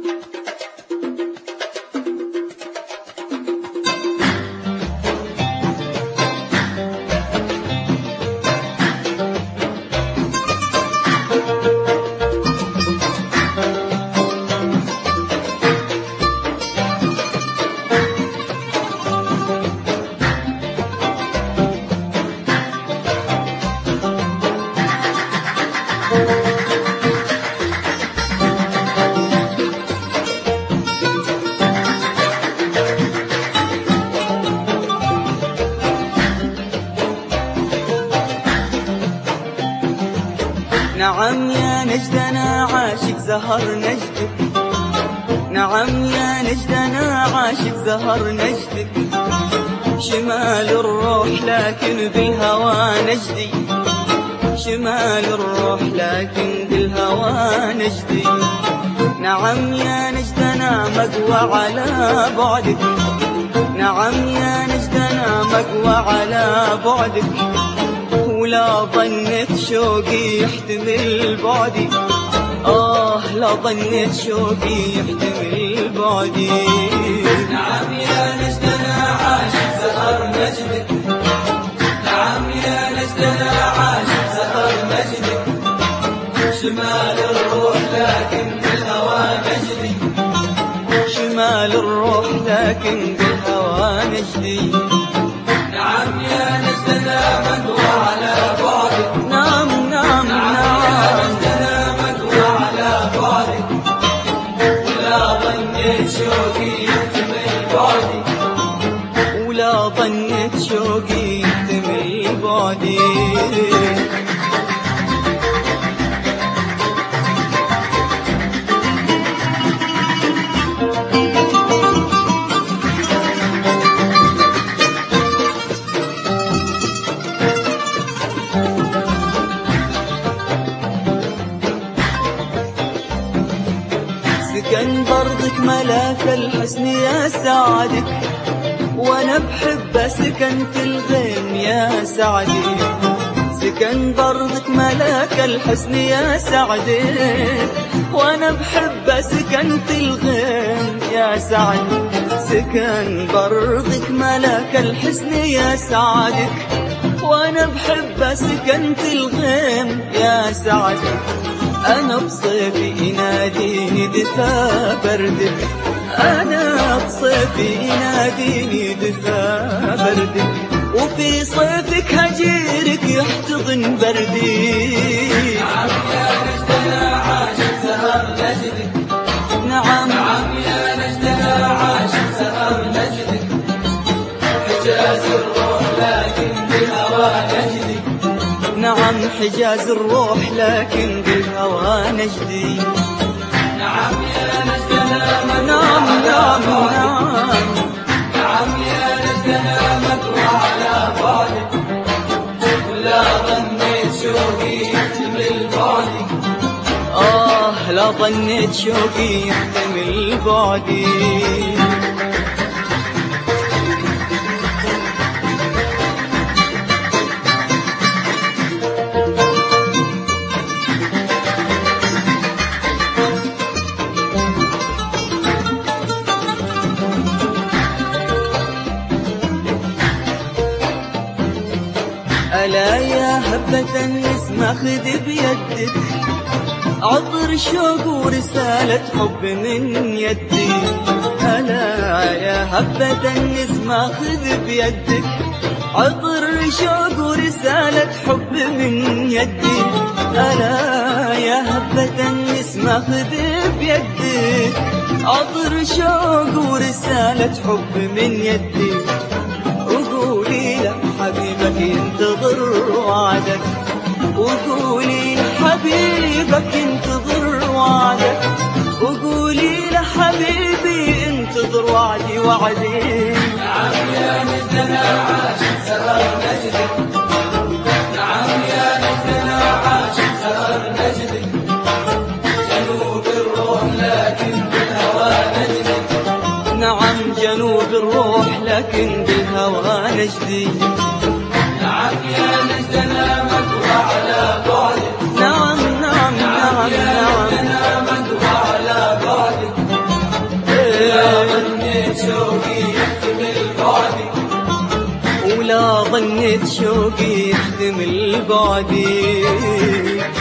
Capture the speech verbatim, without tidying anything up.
نعم يا نجدنا عاشق زهر نجدك، نعم يا نجدنا عاشق زهر نجدك، شمال الروح لكن بالهوى نجدي، شمال الروح لكن بالهوى نجدي. نعم يا نجدنا مقوى على بعدك، نعم يا نجدنا مقوى على بعدك، ولا ظنيت شوقي يحتمل بعدي، آه لا ظنيت شوقي يحتمل بعدي. نعم يا نجدنا عاشق زهر نجدك، نعم يا نجدنا عاشق زهر نجدك، شمال الروح لكن بالهوى نجدي، شمال الروح لكن بالهوى نجدي. نعم يا نجدنا مقوى على بعدك، نعم نعم نعم يا نجدنا مقوى على بعدك، ولا ظنيت شوقي يحتمل بعدي، ولا ظنيت شوقي يحتمل بعدي. سكن برضك ملاك الحسن يا سعدك، وانا بحب سكنت الغيم يا سعدي. سكن برضك ملاك الحسن يا سعدك، وانا بحب سكنت الغيم يا سعدي. سكن برضك ملاك الحسن يا سعدك، وانا بحب سكنت الغيم يا سعدك. أنا بصيفي يناديني دفا بردك، أنا بصيفي يناديني دفا بردك، وفي صيفك هجيرك يحتضن بردي. نعم يا نجدنا عاشق زهر نجدك، نعم نعم يا نجدنا عاشق زهر نجدك، حجاز الروح لكن بالهوى نجدي، نعم حجاز الروح لكن بالهوى نجدي. نعم يا نجدنا نعم نعم نعم نعم يا نجدنا مقوى على بعدك، ولا ظنيت شوقي يحتمل بعدي، آه لا ظنيت شوقي يحتمل بعدي. ألا يا هبة النسمة خذ بيدك، عطر شوق ورسالة حب من يدي. ألا يا هبة النسمة خذ بيدك، عطر شوق ورسالة حب من يدي. ألا يا هبة النسمة خذ بيدك، عطر شوق ورسالة حب من يدي. وقولي له حبيبك ينتظر وعدك، وقولي له حبيبك ينتظر وعدك، وقولي له حبيبي انتظر وعدي وعدي. نعم يا نجدنا عاشق زهر نجدك، نعم يا نجدنا عاشق زهر نجدك، جنوب الروح لكن بالهوى نجدك، نعم جنوب الروح لكن بالهوى نجدي. نعم يا نجدنا مقوى على بعدك، نعم نعم نعم يا نعم نجدنا مقوى على بعدك، ولا ظنيت شوقي يحتمل بعدي.